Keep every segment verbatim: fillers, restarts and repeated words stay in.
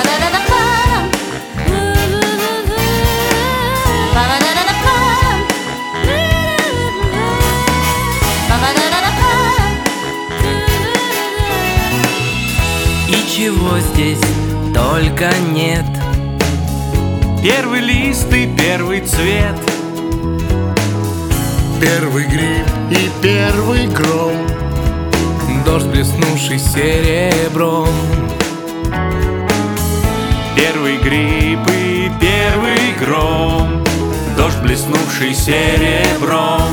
И чего здесь только нет: первый лист и первый цвет, первый гриб и первый гром, дождь, блеснувший серебром. первый гриб и первый гром, дождь, блеснувший серебром.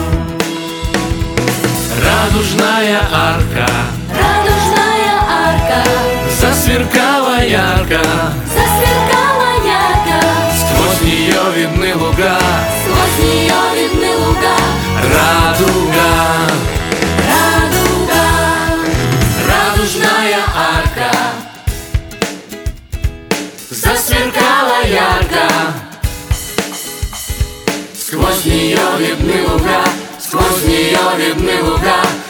Радужная арка, радужная арка, засверкала ярко, засверкала ярко, сквозь нее видны луга, сквозь нее видны луга. радуга, Радуга, радужная арка, засверкала ярко, сквозь нее видны луга, сквозь нее видны луга.